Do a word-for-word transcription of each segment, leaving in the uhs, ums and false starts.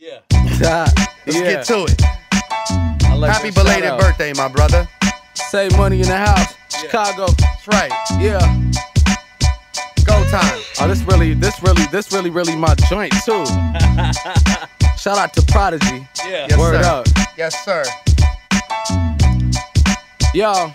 Yeah. Let's yeah. get to it. I like Happy that belated shout out. birthday, my brother. Save money in the house. Chicago. That's right. Yeah. Go time. Oh, this really, this really, this really, really my joint too. Shout out to Prodigy. Yeah. Yes, Word sir. up. Yes, sir. Yo.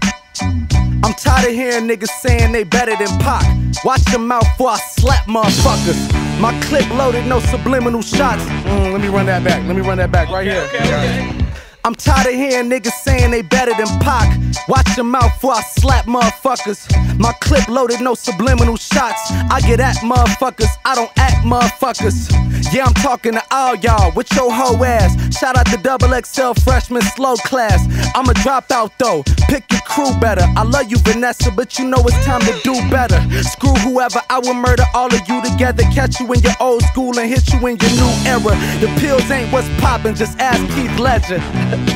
I'm tired of hearing niggas saying they better than Pac. Watch your mouth before I slap motherfuckers. My clip loaded, no subliminal shots. Mm, let me run that back. Let me run that back right here. Okay, okay. I'm tired of hearing niggas saying they better than Pac. Watch your mouth before I slap motherfuckers. My clip loaded, no subliminal shots. I get at motherfuckers, I don't act motherfuckers. Yeah, I'm talking to all y'all with your hoe ass. Shout out to double X L freshman slow class. I'm a dropout though, pick your crew better. I love you Vanessa, but you know it's time to do better. Screw whoever, I will murder all of you together. Catch you in your old school and hit you in your new era. The pills ain't what's poppin', just ask Keith Ledger.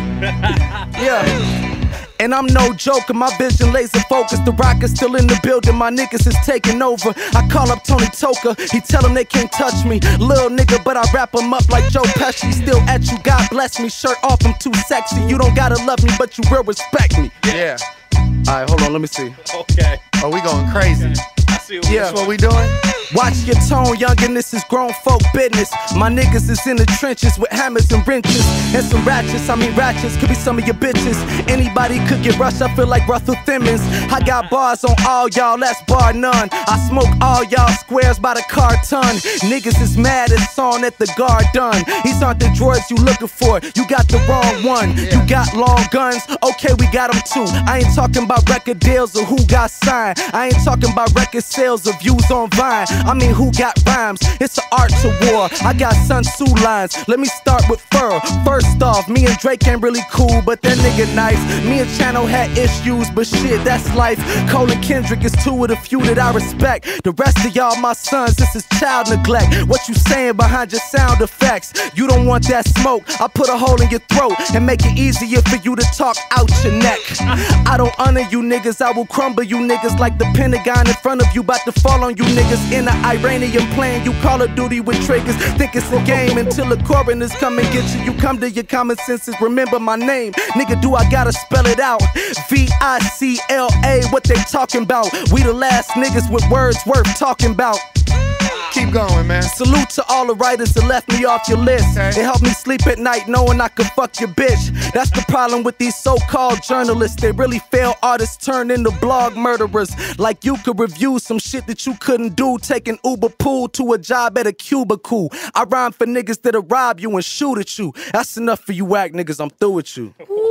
Yeah. And I'm no joker, my vision laser focused. The rock is still in the building, my niggas is taking over. I call up Tony Toka, he tell him they can't touch me. Lil nigga, but I wrap him up like Joe Pesci. Still at you, God bless me, shirt off, I'm too sexy. You don't gotta love me, but you will respect me. Yeah. Alright, hold on, let me see. Okay. Oh, we going crazy. I see what Yeah. That's what we doing? Watch your tone, youngin', this is grown folk business. My niggas is in the trenches with hammers and wrenches. And some ratchets, I mean ratchets, could be some of your bitches. Anybody could get rushed, I feel like Russell Simmons. I got bars on all y'all, that's bar none. I smoke all y'all squares by the carton. Niggas is mad, it's on at the guard done. These aren't the droids you looking for, you got the wrong one. You got long guns, okay, we got them too. I ain't talking about record deals or who got signed. I ain't talking about record sales or views on Vine. I mean, who got rhymes? It's an art to war. I got Sun Tzu lines. Let me start with Fur. First off, me and Drake ain't really cool, but that nigga nice. Me and Channel had issues, but shit, that's life. Cole and Kendrick is two of the few that I respect. The rest of y'all, my sons, this is child neglect. What you saying behind your sound effects? You don't want that smoke. I put a hole in your throat and make it easier for you to talk out your neck. I don't honor you niggas. I will crumble you niggas like the Pentagon in front of you, about to fall on you niggas in the Iranian plane. You Call of Duty with triggers, think it's a game until the coroners come and get you. You come to your common senses, remember my name. Nigga, do I gotta spell it out? V I C L A, what they talking about? We the last niggas with words worth talking about. Keep going, man. Salute to all the writers that left me off your list. Okay. It helped me sleep at night knowing I could fuck your bitch. That's the problem with these so-called journalists. They really fail artists turn into blog murderers. Like you could review some shit that you couldn't do, taking Uber pool to a job at a cubicle. I rhyme for niggas that'll rob you and shoot at you. That's enough for you whack niggas, I'm through with you.